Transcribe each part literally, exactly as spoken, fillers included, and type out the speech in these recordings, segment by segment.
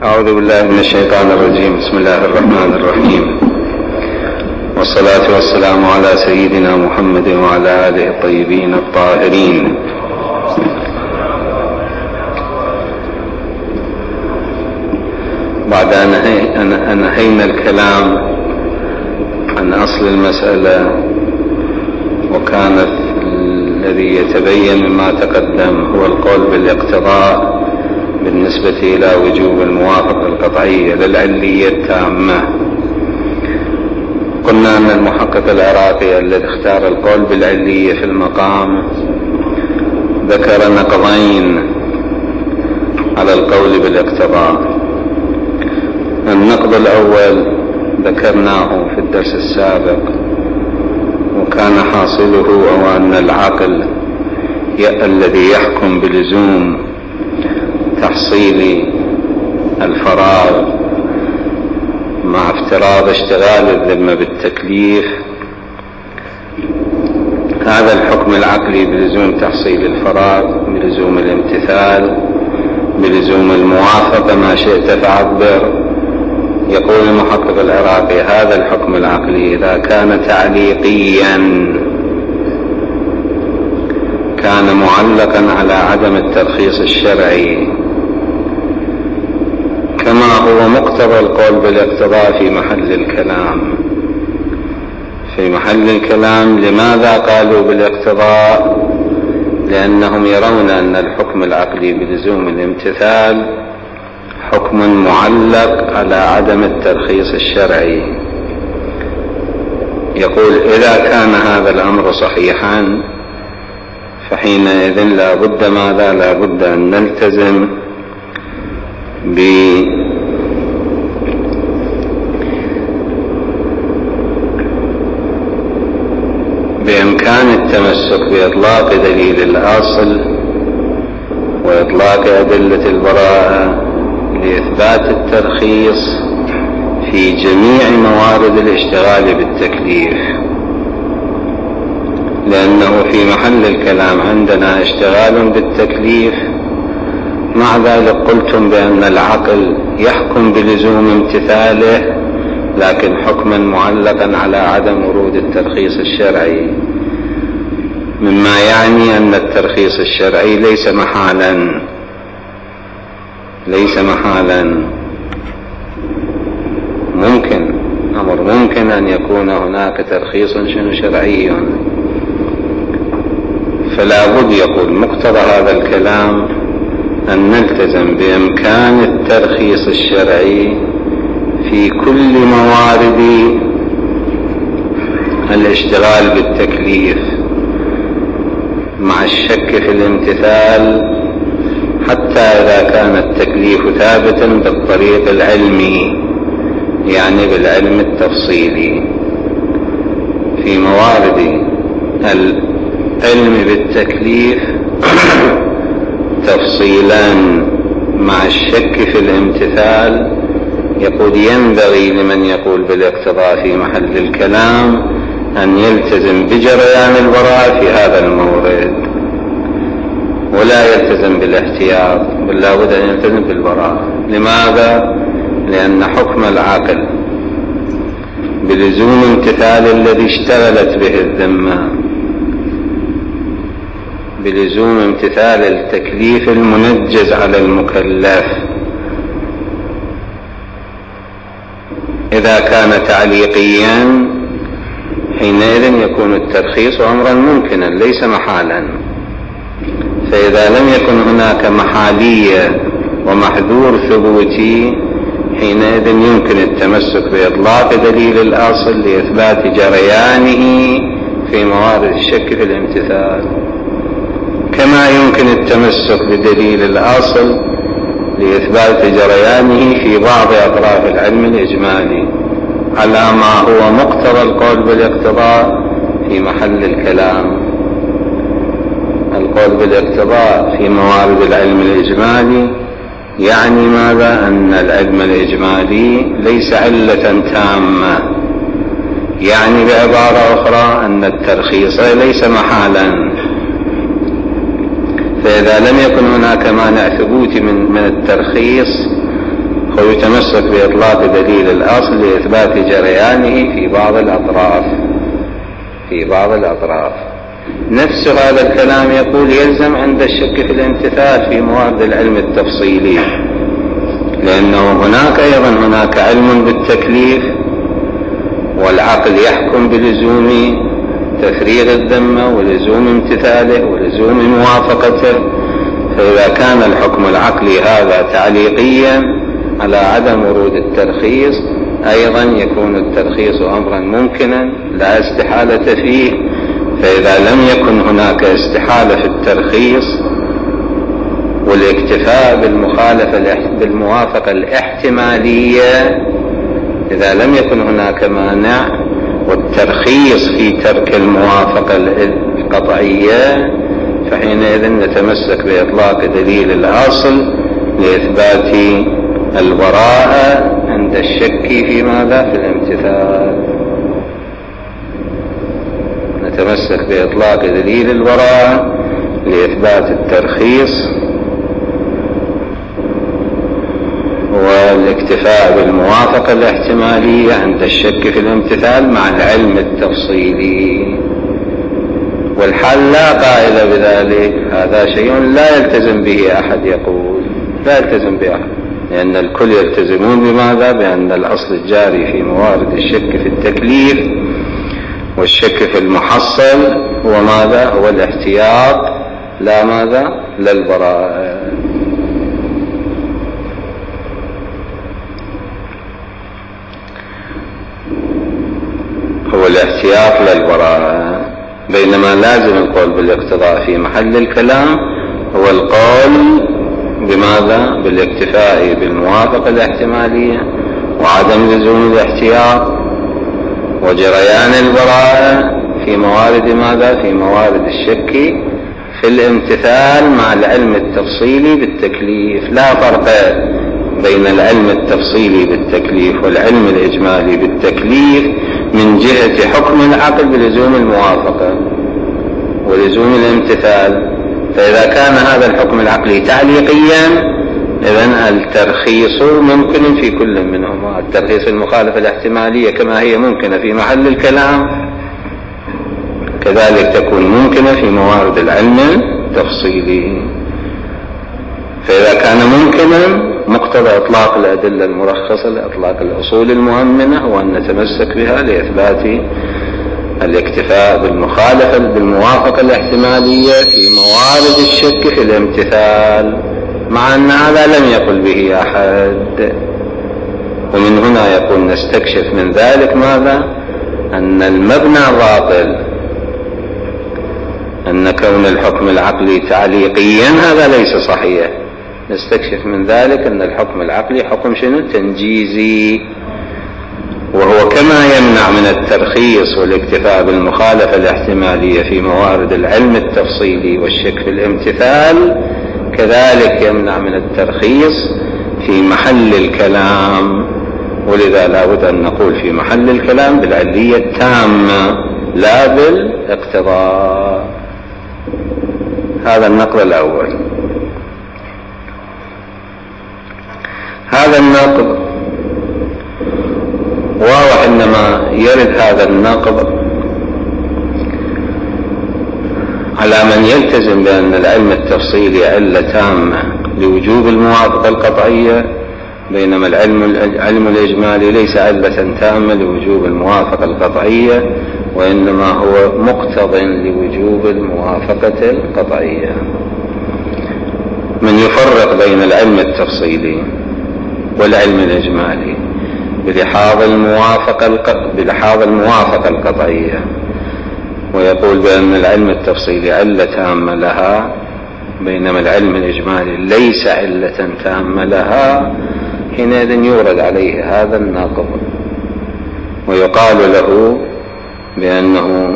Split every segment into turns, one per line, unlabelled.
أعوذ بالله من الشيطان الرجيم. بسم الله الرحمن الرحيم، والصلاة والسلام على سيدنا محمد وعلى آله الطيبين الطاهرين. بعد أن أنهينا الكلام عن أصل المسألة، وكان الذي يتبين مما تقدم هو القول بالاقتضاء بالنسبة إلى وجوب الموافقة القطعية للعلية التامة. قلنا أن المحقق العراقي الذي اختار القول بالعلية في المقام ذكر نقضين على القول بالاقتضاء. النقض الأول ذكرناه في الدرس السابق، وكان حاصله هو أن العقل الذي يحكم بلزوم تحصيل الفراغ مع افتراض اشتغال الذمة بالتكليف، هذا الحكم العقلي بلزوم تحصيل الفراغ، بلزوم الامتثال، بلزوم الموافقة، ما شئت فعبر. يقول المحقق العراقي هذا الحكم العقلي إذا كان تعليقيا كان معلقا على عدم الترخيص الشرعي، كما هو مقتضى القول بالاقتضاء في محل الكلام. في محل الكلام لماذا قالوا بالاقتضاء؟ لأنهم يرون أن الحكم العقلي بلزوم الامتثال حكم معلق على عدم الترخيص الشرعي. يقول إذا كان هذا الأمر صحيحا فحينئذ لا بد ماذا لا بد أن نلتزم ب بإمكان التمسك بإطلاق دليل الأصل وإطلاق أدلة البراءة لإثبات الترخيص في جميع موارد الاشتغال بالتكليف، لأنه في محل الكلام عندنا اشتغال بالتكليف، مع ذلك قلتم بأن العقل يحكم بلزوم امتثاله لكن حكما معلقا على عدم ورود الترخيص الشرعي، مما يعني أن الترخيص الشرعي ليس محالا ليس محالا ممكن أمر ممكن أن يكون هناك ترخيص شنو شرعي. فلا بد يقول مقتضى هذا الكلام أن نلتزم بإمكان الترخيص الشرعي في كل موارد الاشتغال بالتكليف مع الشك في الامتثال، حتى إذا كان التكليف ثابتا بالطريق العلمي، يعني بالعلم التفصيلي. في موارد العلم بالتكليف تفصيلا مع الشك في الامتثال، يقول ينبغي لمن يقول بالاقتضاء في محل الكلام أن يلتزم بجريان البراءة في هذا المورد، ولا يلتزم بالاحتياط، بل لا بد أن يلتزم بالبراءة. لماذا؟ لأن حكم العقل بلزوم امتثال الذي اشتغلت به الذمة، بلزوم امتثال التكليف المنجز على المكلف، إذا كان تعليقيا حينئذ يكون الترخيص أمرا ممكنا ليس محالا. فإذا لم يكن هناك محالية ومحذور ثبوتي حينئذ يمكن التمسك بإطلاق دليل الأصل لإثبات جريانه في موارد الشك في الامتثال، كما يمكن التمسك بدليل الأصل لإثبات جريانه في بعض أطراف العلم الإجمالي، على ما هو مقتضى القول بالاقتضاء في محل الكلام. القول بالاقتضاء في موارد العلم الإجمالي يعني ماذا؟ أن العلم الإجمالي ليس علة تامة، يعني بعبارة أخرى أن الترخيص ليس محالا. فإذا لم يكن هناك مانع ثبوتي من, من الترخيص ويتمسك بإطلاق دليل الأصل لإثبات جريانه في بعض الأطراف في بعض الأطراف. نفس هذا الكلام يقول يلزم عند الشك في الامتثال في موارد العلم التفصيلي، لأنه هناك أيضا هناك علم بالتكليف، والعقل يحكم بلزوم تفريغ الذمة ولزوم امتثاله ولزوم موافقته. فإذا كان الحكم العقلي هذا تعليقيا على عدم ورود الترخيص، أيضا يكون الترخيص أمرا ممكنا لا استحالة فيه. فإذا لم يكن هناك استحالة في الترخيص والاكتفاء بالمخالفة بالموافقة الاحتمالية، إذا لم يكن هناك مانع والترخيص في ترك الموافقة القطعية، فحينئذ نتمسك بإطلاق دليل الأصل لإثبات البراءة عند الشك في ماذا؟ في الامتثال. نتمسك بإطلاق دليل البراءة لإثبات الترخيص والاكتفاء بالموافقة الاحتمالية عند الشك في الامتثال مع العلم التفصيلي. والحال لا قائل بذلك، هذا شيء لا يلتزم به أحد، يقول لا يلتزم به أحد، لأن الكل يلتزمون بماذا؟ بأن الأصل الجاري في موارد الشك في التكليف والشك في المحصل هو ماذا؟ هو الاحتياط، لا ماذا؟ لا البراءة. هو الاحتياط لا البراءة. بينما لازم القول بالاقتضاء في محل الكلام هو القول بماذا؟ بالاكتفاء بالموافقة الاحتمالية وعدم لزوم الاحتياط وجريان البراءة في موارد ماذا؟ في موارد الشك في الامتثال مع العلم التفصيلي بالتكليف. لا فرق بين العلم التفصيلي بالتكليف والعلم الإجمالي بالتكليف من جهة حكم العقل بلزوم الموافقة ولزوم الامتثال. فإذا كان هذا الحكم العقلي تعليقيا، إذن الترخيص ممكن في كل منهما. الترخيص المخالفة الاحتمالية كما هي ممكنة في محل الكلام، كذلك تكون ممكنة في موارد العلم التفصيلي. فإذا كان ممكنا، مقتضى إطلاق الأدلة المرخصة لإطلاق الأصول المؤمنة هو أن نتمسك بها لإثبات الاكتفاء بالمخالفة بالموافقة الاحتمالية في موارد الشك في الامتثال، مع أن هذا لم يقل به أحد. ومن هنا يقول نستكشف من ذلك ماذا؟ أن المبنى باطل، أن كون الحكم العقلي تعليقيا هذا ليس صحيح. نستكشف من ذلك أن الحكم العقلي حكم شنو؟ تنجيزي، وهو كما يمنع من الترخيص والاكتفاء بالمخالفة الاحتمالية في موارد العلم التفصيلي والشك في الامتثال، كذلك يمنع من الترخيص في محل الكلام. ولذا لا بد أن نقول في محل الكلام بالعلية التامة لا بالاقتضاء. هذا النقل الأول. هذا النقد واضح، إنما يرد هذا النقد على من يلتزم بأن العلم التفصيلي علة تامة لوجوب الموافقة القطعية، بينما العلم العلم الإجمالي ليس علة تامة لوجوب الموافقة القطعية، وإنما هو مقتض لوجوب الموافقة القطعية. من يفرق بين العلم التفصيلي والعلم الإجمالي بلحاظ الموافقة بلحاظ الموافقة القطعية، ويقول بأن العلم التفصيلي علة تامة لها، بينما العلم الإجمالي ليس علة تامة لها، حينئذ يورد عليه هذا الناقض ويقال له بأنه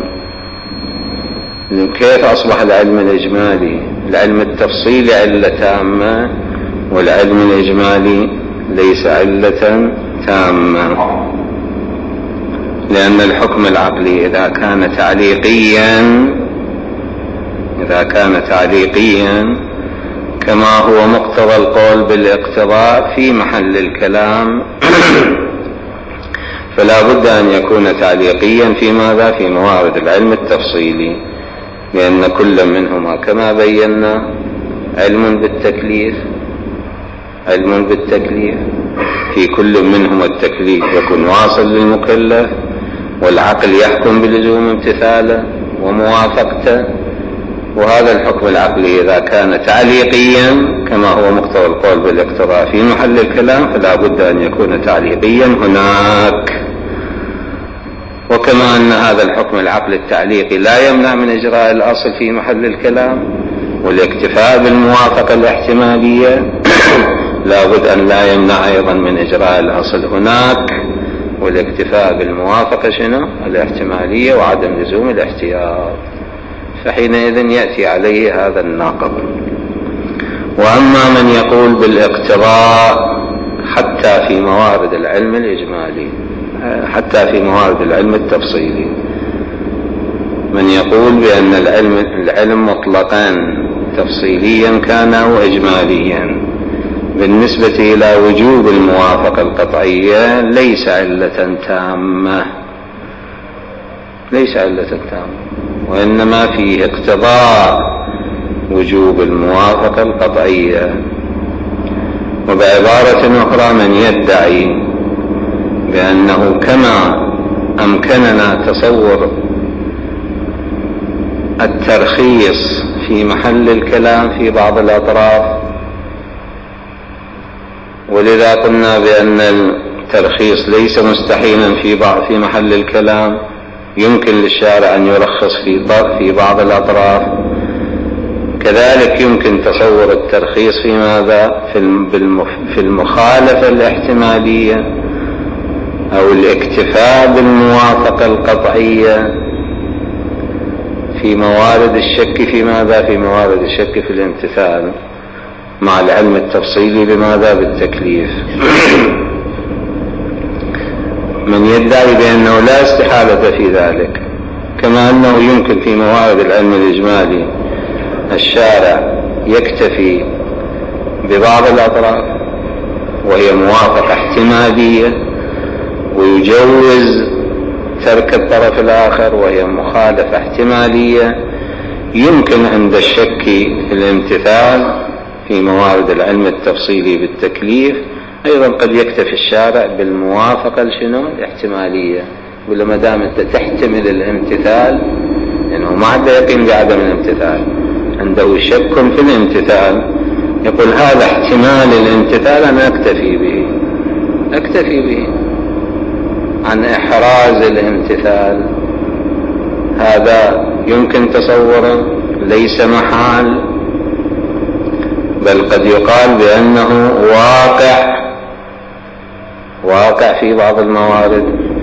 كيف أصبح العلم الإجمالي العلم التفصيلي علة تامة والعلم الإجمالي ليس علة تامة؟ لأن الحكم العقلي إذا كان تعليقيا إذا كان تعليقيا كما هو مقتضى القول بالاقتضاء في محل الكلام فلا بد أن يكون تعليقيا في ماذا؟ في موارد العلم التفصيلي، لأن كل منهما كما بينا علم بالتكليف علم بالتكليف في كل منهما التكليف يكون واصل للمكلف، والعقل يحكم بلزوم امتثاله وموافقته. وهذا الحكم العقلي إذا كان تعليقيا كما هو مقتضى القول بالاقتضاء في محل الكلام فلا بد أن يكون تعليقيا هناك. وكما أن هذا الحكم العقلي التعليقي لا يمنع من إجراء الأصل في محل الكلام والاكتفاء بالموافقة الاحتمالية لا بد أن لا يمنع أيضا من إجراء الأصل هناك والاكتفاء بالموافقة شنو؟ الاحتمالية وعدم لزوم الاحتياط، فحينئذ يأتي عليه هذا الناقض. وأما من يقول بالاقتضاء حتى في موارد العلم الإجمالي حتى في موارد العلم التفصيلي، من يقول بأن العلم, العلم مطلقا تفصيليا كان أو إجماليا بالنسبة إلى وجوب الموافقة القطعية ليس علة تامة ليس علة تامة وإنما فيه اقتضاء وجوب الموافقة القطعية. وبعبارة أخرى من يدعي بأنه كما أمكننا تصور الترخيص في محل الكلام في بعض الأطراف، ولذا قلنا بأن الترخيص ليس مستحيلا في بعض في محل الكلام، يمكن للشارع أن يرخص في بعض الأطراف، كذلك يمكن تصور الترخيص في ماذا؟ في المخالفة الاحتمالية أو الاكتفاء بالموافقة القطعية في موارد الشك في ماذا؟ في موارد الشك في الامتثال مع العلم التفصيلي بماذا؟ بالتكليف. من يدعي بأنه لا استحالة في ذلك، كما أنه يمكن في موارد العلم الإجمالي الشارع يكتفي ببعض الأطراف وهي موافقة احتمالية ويجوز ترك الطرف الآخر وهي مخالفة احتمالية، يمكن عند الشك في الامتثال في موارد العلم التفصيلي بالتكليف أيضا قد يكتفي الشارع بالموافقة لشنو؟ الاحتمالية، ولا ما دام أنت تحتمل الامتثال لأنه ما عنده يقين بعدم الامتثال، عنده شك في الامتثال، يقول هذا احتمال الامتثال أنا أكتفي به أكتفي به عن إحراز الامتثال. هذا يمكن تصوره ليس محال، بل قد يقال بأنه واقع واقع في بعض الموارد.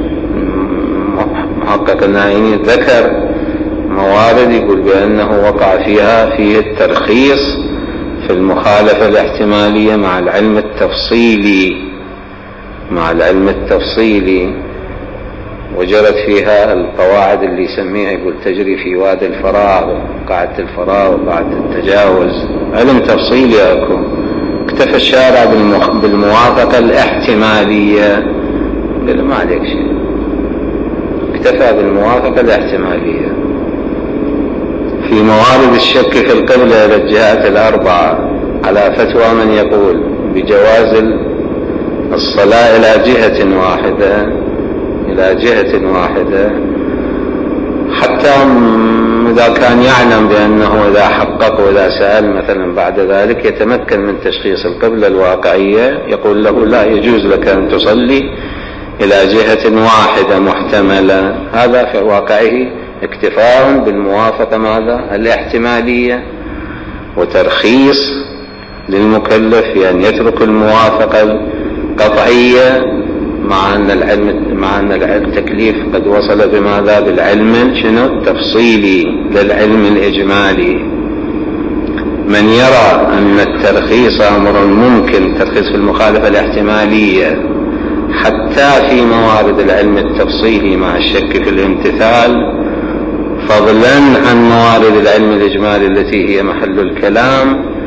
محقق النائيني ذكر موارد يقول بأنه وقع فيها فيه الترخيص في المخالفة الاحتمالية مع العلم التفصيلي مع العلم التفصيلي وجرت فيها القواعد اللي يسميها يقول تجري في وادي الفراغ، قاعدة الفراغ وقاعدة التجاوز، علم تفصيلي أكو. اكتفى الشارع بالموافقة الاحتمالية، قال ما عليك شيء، اكتفى بالموافقة الاحتمالية. في موارد الشك في القبلة إلى الجهات الأربعة على فتوى من يقول بجواز الصلاة إلى جهة واحدة إلى جهة واحدة، حتى إذا كان يعلم بأنه إذا حقق وإذا سأل مثلا بعد ذلك يتمكن من تشخيص القبلة الواقعية، يقول له لا يجوز لك أن تصلي إلى جهة واحدة محتملة. هذا في واقعه اكتفاء بالموافقة ماذا؟ الاحتمالية، وترخيص للمكلف في أن يترك الموافقة القطعية مع أن العلم مع أن التكليف قد وصل بماذا؟ بالعلم شنو؟ التفصيلي للعلم الإجمالي. من يرى أن الترخيص أمر ممكن، ترخيص في المخالفة الاحتمالية حتى في موارد العلم التفصيلي مع الشك في الامتثال، فضلا عن موارد العلم الإجمالي التي هي محل الكلام،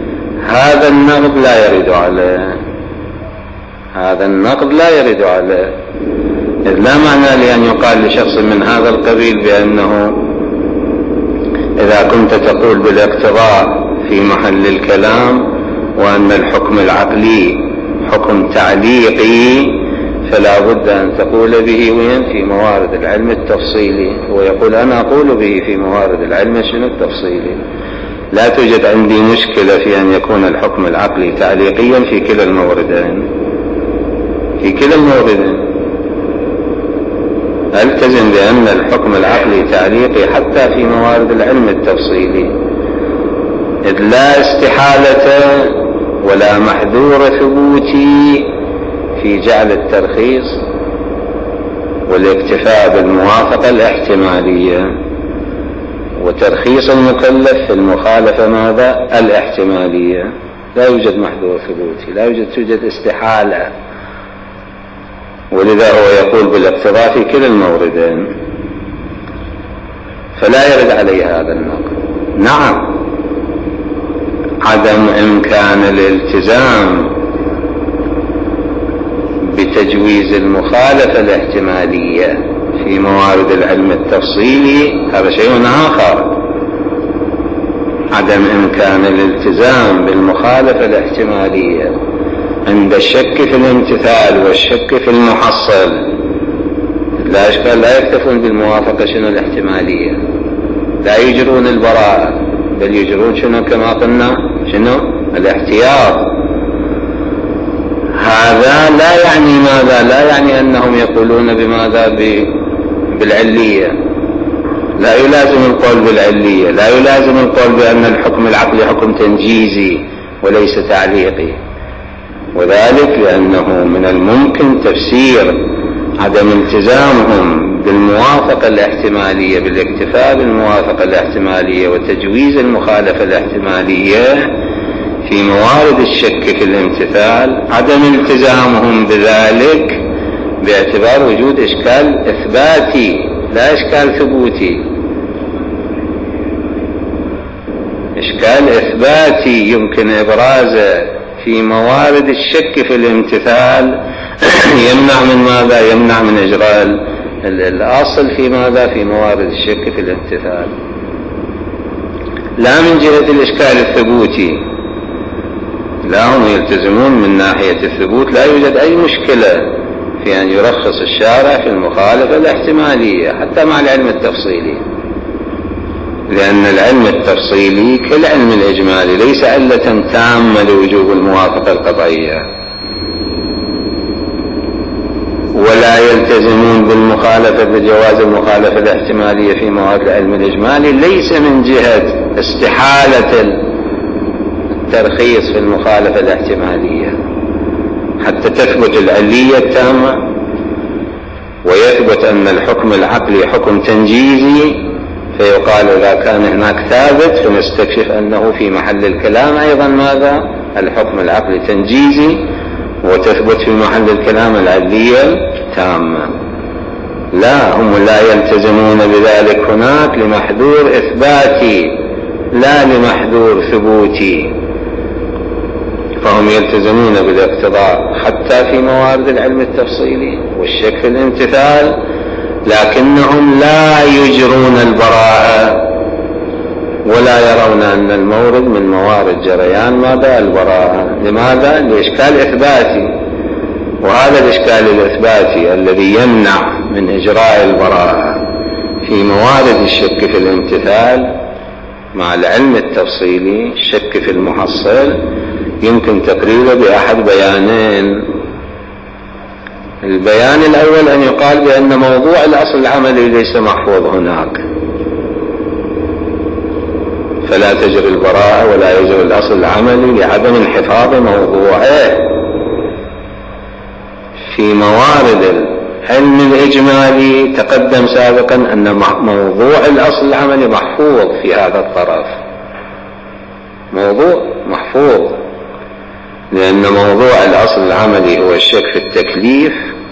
هذا النقد لا يرد عليه، هذا النقد لا يرد عليه، إذ لا معنى لأن يقال لشخص من هذا القبيل بأنه إذا كنت تقول بالاقتضاء في محل الكلام وأن الحكم العقلي حكم تعليقي فلا بد أن تقول به وين في موارد العلم التفصيلي. ويقول أنا أقول به في موارد العلم شنو التفصيلي. لا توجد عندي مشكلة في أن يكون الحكم العقلي تعليقيا في كلا الموردين، في كلا الموردين ألتزم بأن الحكم العقلي تعليقي حتى في موارد العلم التفصيلي، إذ لا استحالة ولا محذور ثبوتي في جعل الترخيص والاكتفاء بالموافقة الاحتمالية، وترخيص المكلف في المخالفة ماذا؟ الاحتمالية. لا يوجد محذور ثبوتي، لا يوجد توجد استحالة، ولذا هو يقول بالاقتضاء في كلا الموردين، فلا يرد عليه هذا النقد. نعم، عدم إمكان الالتزام بتجويز المخالفة الاحتمالية في موارد العلم التفصيلي هذا شيء آخر. عدم إمكان الالتزام بالمخالفة الاحتمالية عند الشك في الامتثال والشك في المحصل لا إشكال، لا يكتفون بالموافقة شنو الاحتمالية، لا يجرون البراءة، بل يجرون شنو كما قلنا شنو الاحتياط. هذا لا يعني ماذا؟ لا يعني أنهم يقولون بماذا؟ بالعلية، لا يلازم القول بالعلية، لا يلازم القول بأن الحكم العقلي حكم تنجيزي وليس تعليقي، وذلك لأنه من الممكن تفسير عدم التزامهم بالموافقة الاحتمالية بالاكتفاء بالموافقة الاحتمالية وتجويز المخالفة الاحتمالية في موارد الشك في الامتثال، عدم التزامهم بذلك باعتبار وجود إشكال إثباتي لا إشكال ثبوتي. إشكال إثباتي يمكن إبرازه في موارد الشك في الامتثال يمنع من ماذا؟ يمنع من إجراء الأصل في ماذا؟ في موارد الشك في الامتثال، لا من جهة الإشكال الثبوتي. لا، هم يلتزمون من ناحية الثبوت، لا يوجد أي مشكلة في أن يرخص الشارع في المخالفة الاحتمالية حتى مع العلم التفصيلي، لأن العلم التفصيلي كالعلم الإجمالي ليس علة تامة لوجوب الموافقة القطعية، ولا يلتزمون بالمخالفة بجواز المخالفة الاحتمالية في مواد العلم الإجمالي ليس من جهة استحالة الترخيص في المخالفة الاحتمالية حتى تثبت العلية التامة ويثبت أن الحكم العقلي حكم تنجيزي، فيقال إذا كان هناك ثابت فنستكشف أنه في محل الكلام أيضا ماذا؟ الحكم العقلي تنجيزي، وتثبت في محل الكلام العلية التامة. لا، هم لا يلتزمون بذلك هناك لمحذور إثباتي لا لمحذور ثبوتي، فهم يلتزمون بالاقتضاء حتى في موارد العلم التفصيلي والشك في الامتثال، لكنهم لا يجرون البراءة ولا يرون أن المورد من موارد جريان ماذا؟ البراءة. لماذا؟ لإشكال إثباتي، وهذا الإشكال الإثباتي الذي يمنع من إجراء البراءة في موارد الشك في الامتثال مع العلم التفصيلي الشك في المحصل يمكن تقريبه بأحد بيانين. البيان الأول أن يقال بأن موضوع الأصل العملي ليس محفوظ هناك، فلا تجري البراءة ولا يجري الأصل العملي لعدم انحفاظ موضوعه. في موارد العلم الإجمالي تقدم سابقا أن موضوع الأصل العملي محفوظ في هذا الطرف، موضوع محفوظ، لأن موضوع الأصل العملي هو الشك في التكليف،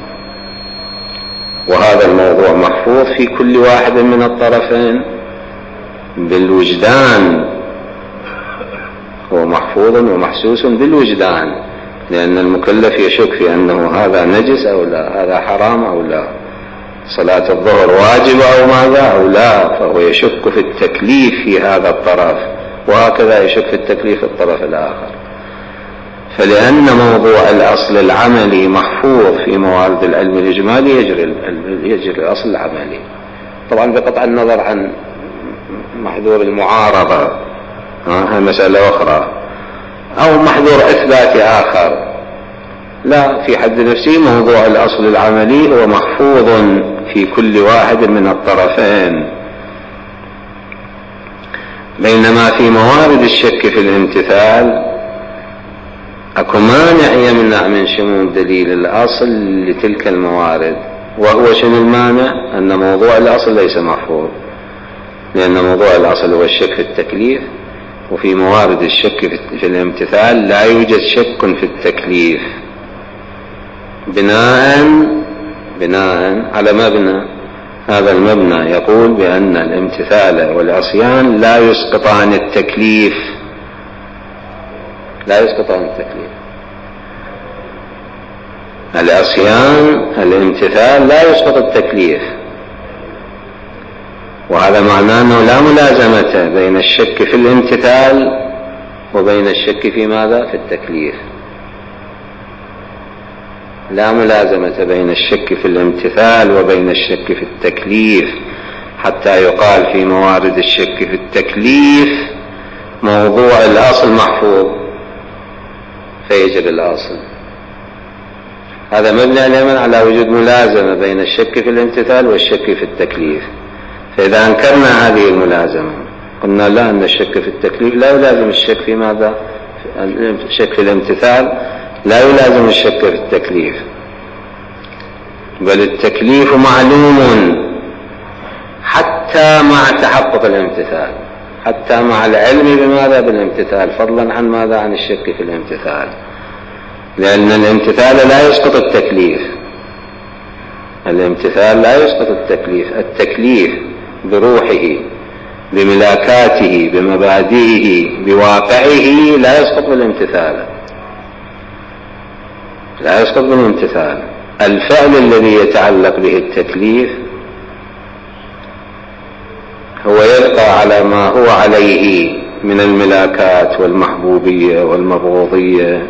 وهذا الموضوع محفوظ في كل واحد من الطرفين بالوجدان هو محفوظ ومحسوس بالوجدان، لأن المكلف يشك في أنه هذا نجس أو لا، هذا حرام أو لا، صلاة الظهر واجبة أو ماذا أو لا، فهو يشك في التكليف في هذا الطرف، وهكذا يشك في التكليف في الطرف الآخر. فلأن موضوع الأصل العملي محفوظ في موارد العلم الإجمالي يجري, يجري الأصل العملي، طبعا بقطع النظر عن محذور المعارضة، هذه مسألة أخرى، أو محذور إثبات آخر. لا، في حد نفسه موضوع الأصل العملي هو محفوظ في كل واحد من الطرفين. بينما في موارد الشك في الامتثال أكو مانع يمنع من شمول دليل الأصل لتلك الموارد، وهو شنو المانع؟ أن موضوع الأصل ليس محفوظ، لأن موضوع الأصل هو الشك في التكليف، وفي موارد الشك في الامتثال لا يوجد شك في التكليف. بناء بناء على مبنى، هذا المبنى يقول بأن الامتثال والعصيان لا يسقطان التكليف، لا يسقطان التكليف. العصيان الامتثال لا يسقط التكليف، وهذا معناه أنه لا ملازمة بين الشك في الامتثال وبين الشك في ماذا؟ في التكليف. لا ملازمة بين الشك في الامتثال وبين الشك في التكليف، حتى يقال في موارد الشك في التكليف موضوع الأصل محفوظ فيجب الأصل. هذا مبني اليمن على وجود ملازمة بين الشك في الامتثال والشك في التكليف. فإذا أنكرنا هذه الملازمة قلنا لا، أن الشك في التكليف لا يلازم الشك في ماذا؟ الشك في الامتثال لا يلازم الشك في التكليف، بل التكليف معلوم حتى مع تحقق الامتثال، حتى مع العلم بماذا؟ بالامتثال، فضلا عن ماذا؟ عن الشك في الامتثال، لأن الامتثال لا يسقط التكليف. الامتثال لا يسقط التكليف، التكليف بروحه بملاكاته بمبادئه بواقعه لا يسقط بالامتثال، لا يسقط بالامتثال. الفعل الذي يتعلق به التكليف هو يبقى على ما هو عليه من الملاكات والمحبوبية والمبغوضية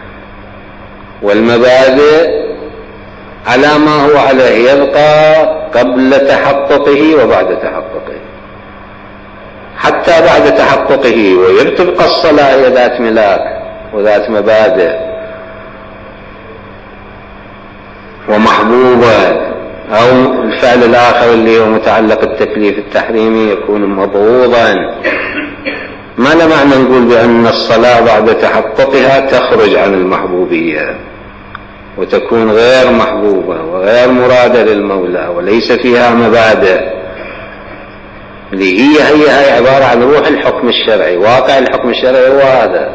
والمبادئ، على ما هو عليه يبقى قبل تحققه وبعد تحققه، حتى بعد تحققه. ويبقى الصلاة هي ذات ملاك وذات مبادئ ومحبوبة، أو الفعل الآخر اللي هو متعلق التكليف التحريمي يكون مبغوضا. ما لا معنى نقول بأن الصلاة بعد تحققها تخرج عن المحبوبية وتكون غير محبوبة وغير مرادة للمولى وليس فيها مبادئ، اللي هي هي هي عبارة عن روح الحكم الشرعي، واقع الحكم الشرعي هو هذا.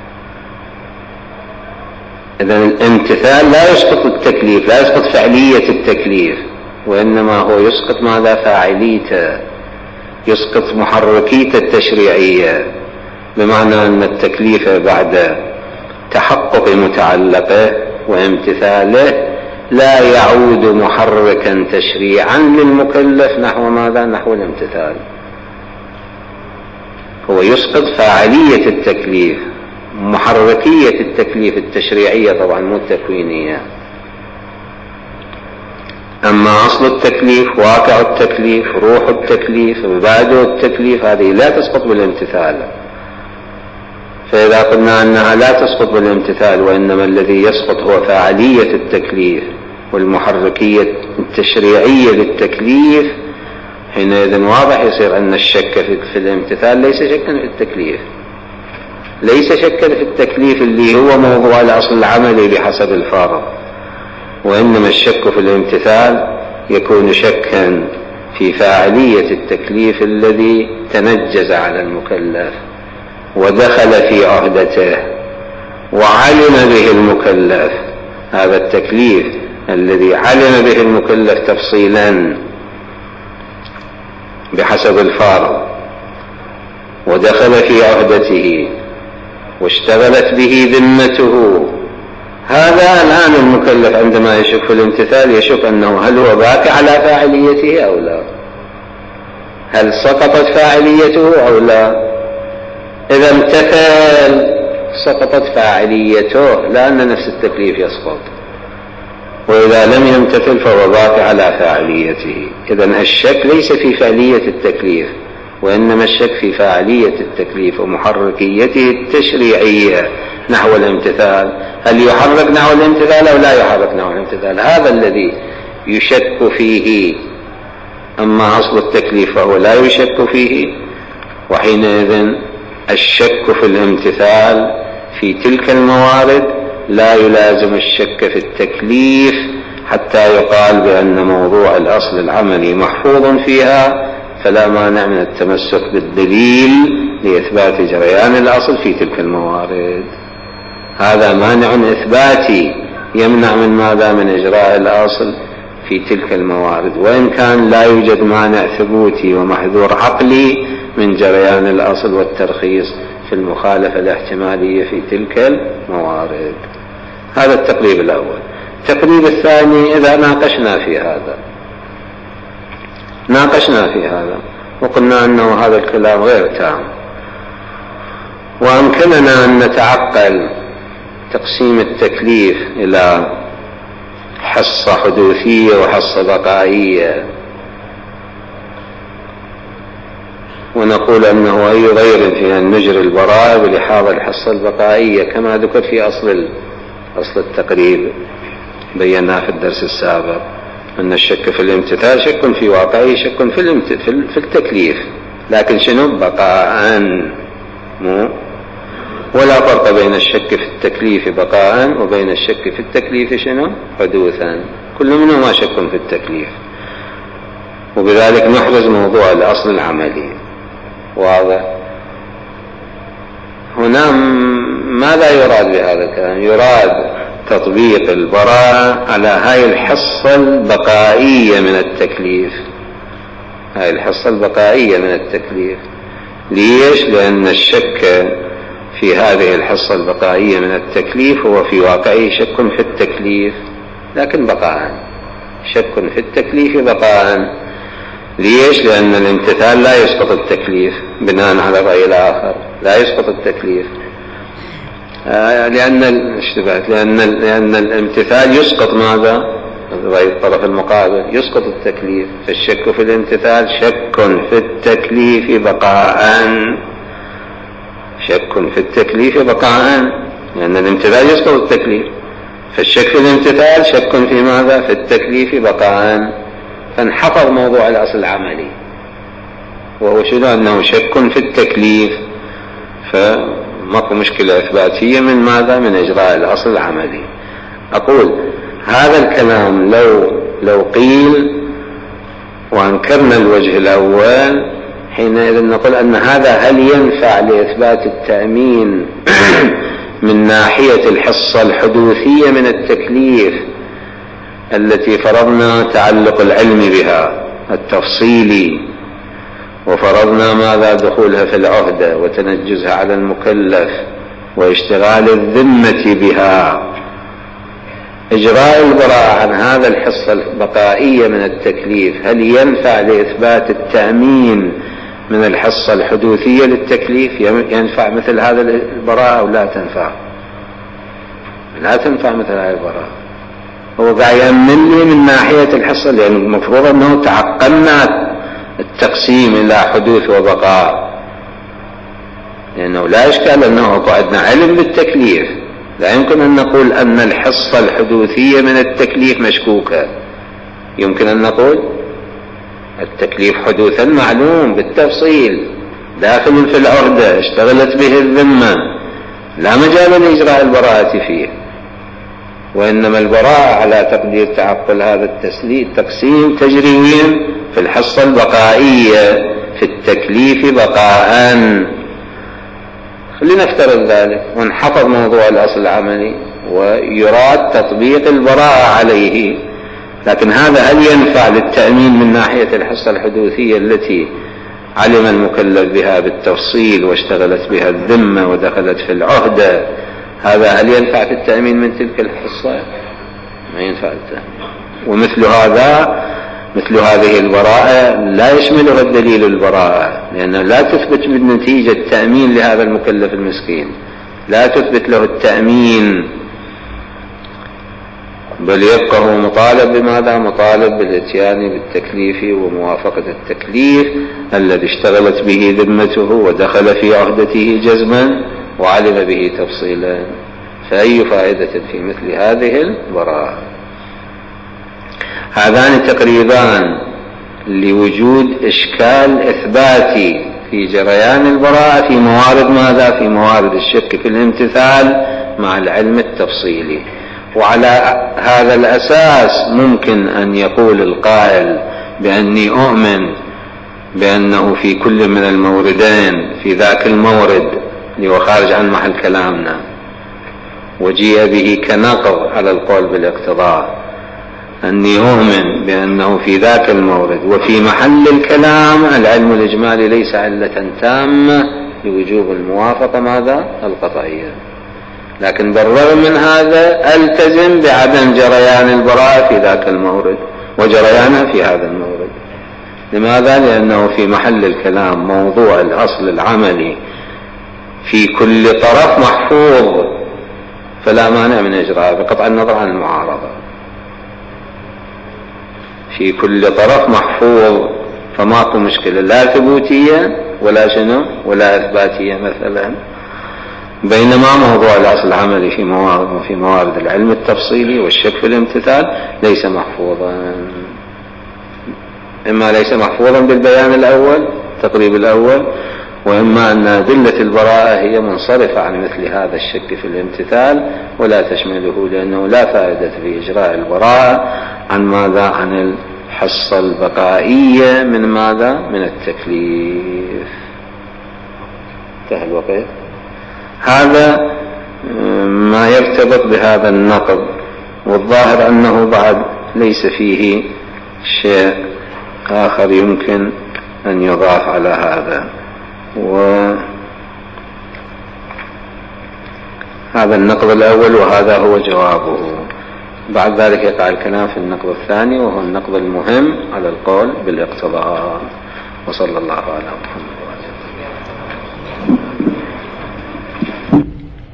إذن الامتثال لا يسقط التكليف، لا يسقط فعلية التكليف، وإنما هو يسقط ماذا؟ فاعليته، يسقط محركيته التشريعية، بمعنى أن التكليف بعد تحقق متعلقه وامتثاله لا يعود محركا تشريعا للمكلف نحو ماذا؟ نحو الامتثال. هو يسقط فاعلية التكليف، محركية التكليف التشريعية طبعا مو التكوينية. أما أصل التكليف، واقع التكليف، روح التكليف، مبادئ التكليف، هذه لا تسقط بالامتثال. فإذا قلنا أنها لا تسقط بالامتثال وإنما الذي يسقط هو فاعلية التكليف والمحركية التشريعية للتكليف، حينئذ واضح يصير أن الشك في الامتثال ليس شكا في التكليف، ليس شكا في التكليف اللي هو موضوع الأصل العملي بحسب الفارغ، وإنما الشك في الامتثال يكون شكا في فاعلية التكليف الذي تنجز على المكلف ودخل في عهدته وعلم به المكلف. هذا التكليف الذي علم به المكلف تفصيلا بحسب الفارغ ودخل في عهدته واشتغلت به ذمته، هذا الآن المكلف عندما يشك في الامتثال يشك أنه هل هو باقي على فاعليته أو لا، هل سقطت فاعليته أو لا. إذا امتثل سقطت فاعليته لأن نفس التكليف يسقط، وإذا لم يمتثل فهو باقي على فاعليته. إذا الشك ليس في فعلية التكليف، وإنما الشك في فاعلية التكليف ومحركيته التشريعية نحو الامتثال، هل يحرك نحو الامتثال أو لا يحرك نحو الامتثال، هذا الذي يشك فيه. أما أصل التكليف فهو لا يشك فيه، وحينئذ الشك في الامتثال في تلك الموارد لا يلازم الشك في التكليف حتى يقال بأن موضوع الأصل العملي محفوظ فيها، فلا مانع من التمسك بالدليل لإثبات جريان الأصل في تلك الموارد. هذا مانع إثباتي يمنع من ماذا؟ من إجراء الأصل في تلك الموارد، وإن كان لا يوجد مانع ثبوتي ومحذور عقلي من جريان الأصل والترخيص في المخالفة الاحتمالية في تلك الموارد. هذا التقريب الأول. التقريب الثاني، إذا ناقشنا في هذا ناقشنا في هذا وقلنا أنه هذا الكلام غير تام، وأمكننا أن نتعقل تقسيم التكليف إلى حصة حدوثية وحصة بقائية، ونقول أنه أي غير في أن نجري البراءة بلحاظ الحصة البقائية كما ذكر في أصل أصل التقريب بيناه في الدرس السابق، أن الشك في الامتثال شك في واقعه شك في, في التكليف، لكن شنو؟ بقاء، مو ولا فرق بين الشك في التكليف بقاء وبين الشك في التكليف شنو؟ حدوثا، كل منهما شك في التكليف، وبذلك نحرز موضوع الأصل العملي. واضح؟ هنا ماذا يراد بهذا الكلام؟ يراد تطبيق البراءة على هاي الحصة البقائية من التكليف، هاي الحصة البقائية من التكليف. ليش؟ لأن الشك في هذه الحصة البقائية من التكليف هو في واقعه شك في التكليف لكن بقاء، شك في التكليف بقاء. ليش؟ لأن الامتثال لا يسقط التكليف بناء على الرأي الآخر، لا يسقط التكليف آه لأن الاشتباهات لأن لأن الامتثال يسقط ماذا؟ رأي الطرف المقابل يسقط التكليف، فالشك في الامتثال شك في التكليف بقاء، شك في التكليف بقاء، لأن الامتثال يسقط التكليف، فالشك في الامتثال شك في ماذا؟ في التكليف بقاء. فانحفظ موضوع الأصل العملي وهو شنو؟ أنه شك في التكليف، فماكو مشكلة إثباتية من ماذا؟ من إجراء الأصل العملي. أقول هذا الكلام لو لو قيل وأنكرنا الوجه الأول، حينئذ نقول أن هذا هل ينفع لإثبات التأمين من ناحية الحصة الحدوثية من التكليف التي فرضنا تعلق العلم بها التفصيلي، وفرضنا ماذا؟ دخولها في العهدة وتنجزها على المكلف واشتغال الذمة بها. إجراء البراءة عن هذا الحصة البقائية من التكليف هل ينفع لإثبات التأمين من الحصة الحدوثية للتكليف؟ ينفع مثل هذا البراءة أو لا تنفع؟ لا تنفع مثل هذه البراءة. هو قاعد يأمن لي من ناحية الحصة، لأن المفروض أنه تعقلنا التقسيم إلى حدوث وبقاء، لأنه لا إشكال أنه قعدنا علم بالتكليف، لا يمكن أن نقول أن الحصة الحدوثية من التكليف مشكوكة. يمكن أن نقول التكليف حدوثا معلوم بالتفصيل داخل في العهدة اشتغلت به الذمة، لا مجال لإجراء البراءة فيه، وإنما البراءة على تقدير تعقل هذا التقسيم تجريبيا في الحصة البقائية في التكليف بقاء. خلينا نفترض ذلك ونحفظ موضوع الأصل العملي ويراد تطبيق البراءة عليه، لكن هذا هل ينفع للتأمين من ناحية الحصة الحدوثية التي علم المكلف بها بالتفصيل واشتغلت بها الذمة ودخلت في العهدة، هذا هل ينفع في التأمين من تلك الحصة؟ ما ينفع التأمين. ومثل هذا مثل هذه البراءة لا يشملها الدليل البراءة، لأنه لا تثبت بالنتيجة تأمين لهذا المكلف المسكين، لا تثبت له التأمين، بل يبقى هو مطالب بماذا؟ مطالب بالاتيان بالتكليف وموافقة التكليف الذي اشتغلت به ذمته ودخل في عهدته جزما وعلم به تفصيلا. فأي فائدة في مثل هذه البراءة؟ هذان تقريبان لوجود إشكال إثباتي في جريان البراءة في موارد ماذا؟ في موارد الشك في الامتثال مع العلم التفصيلي. وعلى هذا الأساس ممكن أن يقول القائل بأني أؤمن بأنه في كل من الموردين في ذاك المورد اللي هو خارج عن محل كلامنا وجيء به كنقض على القول بالاقتضاء، أني أؤمن بأنه في ذاك المورد وفي محل الكلام العلم الإجمالي ليس علة تامة لوجوب الموافقة ماذا؟ القطعية. لكن بالرغم من هذا ألتزم بعدم جريان البراءة في ذاك المورد وجريانها في هذا المورد. لماذا؟ لأنه في محل الكلام موضوع الأصل العملي في كل طرف محفوظ، فلا مانع من إجراءه بقطع النظر عن المعارضة. في كل طرف محفوظ، فماكو مشكلة لا ثبوتية ولا شنو ولا إثباتية مثلا. بينما موضوع الأصل العملي في موارد في موارد العلم التفصيلي والشك في الامتثال ليس محفوظا، إما ليس محفوظا بالبيان الأول التقريب الأول، وإما أن أدلة البراءة هي منصرفة عن مثل هذا الشك في الامتثال ولا تشمله، لأنه لا فائدة في إجراء البراءة عن ماذا؟ عن الحصة البقائية من ماذا؟ من التكليف. انتهى الوقت. هذا ما يرتبط بهذا النقض، والظاهر أنه بعد ليس فيه شيء آخر يمكن أن يضاف على هذا. وهذا النقض الأول وهذا هو جوابه. بعد ذلك يقع الكلام في النقض الثاني وهو النقض المهم على القول بالاقتضاء. وصلى الله على محمد.